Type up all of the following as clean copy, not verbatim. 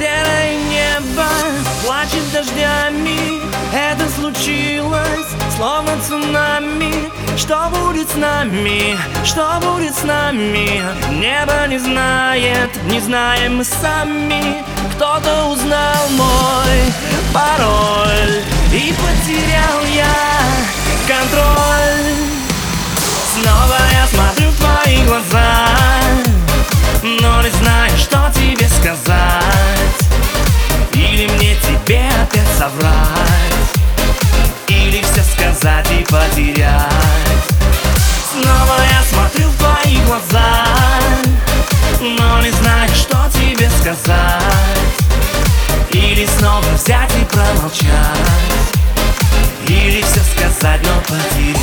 Серое небо плачет дождями. Это случилось словно цунами. Что будет с нами? Что будет с нами? Небо не знает, не знаем мы сами. Кто-то узнал мой пароль, и потерял я контроль. Снова я смотрю в твои глаза, но не знаю, что тебе сказать. Или мне тебе опять соврать, или все сказать и потерять. Снова я смотрю в твои глаза, но не знаю, что тебе сказать. Или снова взять и промолчать, или все сказать, но потерять.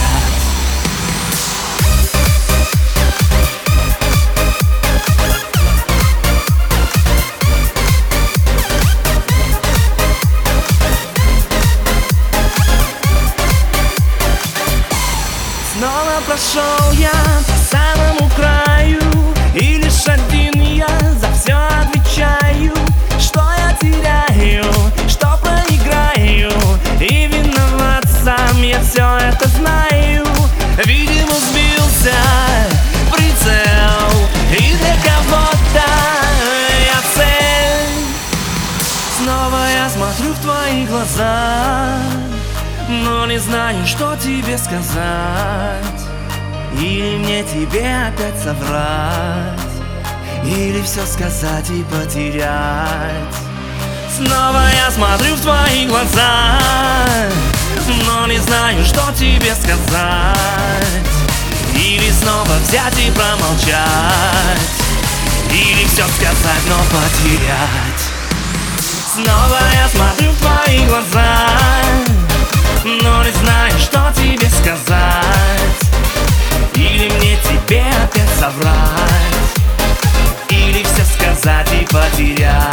Снова прошел я по самому краю, и лишь один я за все отвечаю. Что я теряю, что проиграю, и виноват сам, я все это знаю. Видимо, сбился прицел, и для кого-то я цель. Снова я смотрю в твои глаза, но не знаю, что тебе сказать. Или мне тебе опять соврать, или все сказать и потерять. Снова я смотрю в твои глаза, но не знаю, что тебе сказать. Или снова взять и промолчать, или все сказать, но потерять. Снова я смотрю в твои глаза, но не знаю, что тебе сказать. Или мне тебе опять соврать, или все сказать и потерять.